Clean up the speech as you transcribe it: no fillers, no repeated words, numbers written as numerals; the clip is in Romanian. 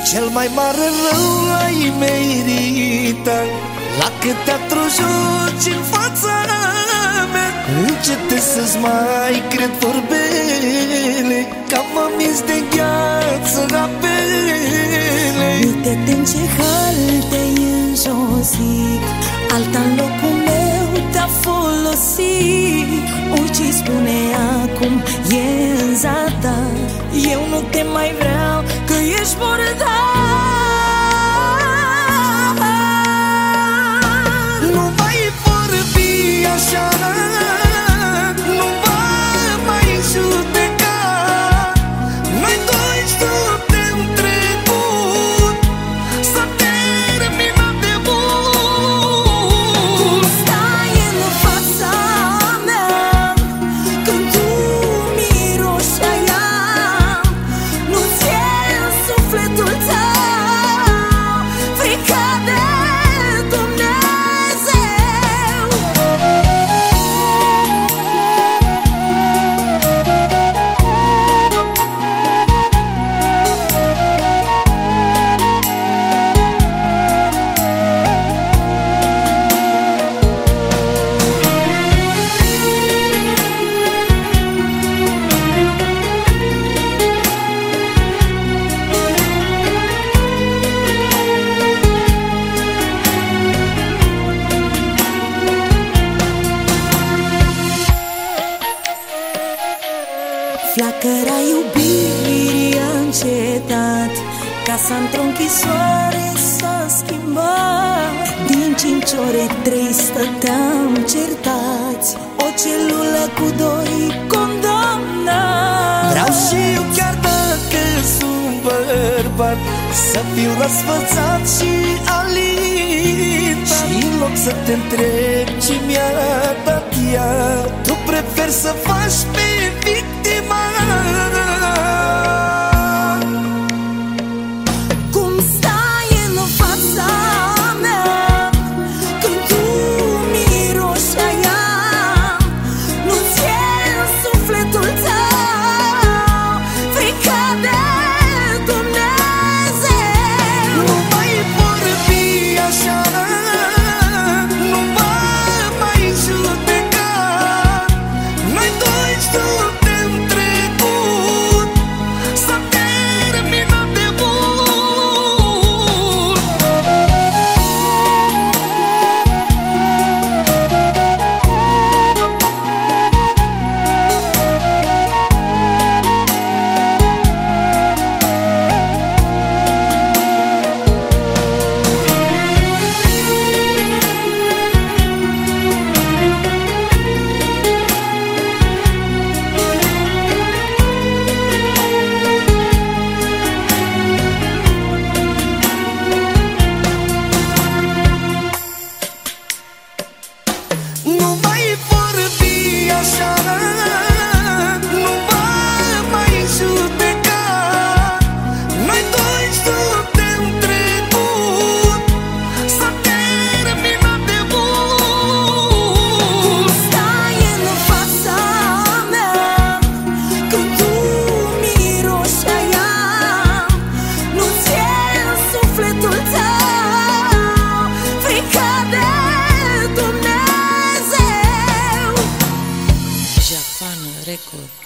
Cel mai mare rău ai meritat. La câte atrujuri în fața mea, încete să-ți mai cred vorbele, că mă minț de gheață apele. Uite-te în ce hal te-ai înjosit, alta în locul meu te-a folosit. Orice-i spune acum e în zadar, eu nu te mai vreau, că ești murdar. Flacăra iubirii a încetat, casa într-o închisoare s-a schimbat. Din 5 ore 3 stăteam certați, o celulă cu 2 condamnați. Vreau și eu, chiar dacă sunt bărbat, să fiu răsfățat și alintat. Și în loc să te întreb ce mi-a dat ea, tu preferi să faci pe victima. Cum stai în fața mea când tu miroși a ea, nu-ți e în sufletul tău frică de Dumnezeu. Nu mai vorbi așa, nu mă mai judeca. Noi doi suntem trecut, s-a terminat de mult. Nu mai vorbi așa, nu mă mai judeca. Noi doi suntem trecut, s-a terminat de mult. Stai în fața mea când tu miroși a ea, nu-ți e în sufletul tău frică de Dumnezeu. Japan Record.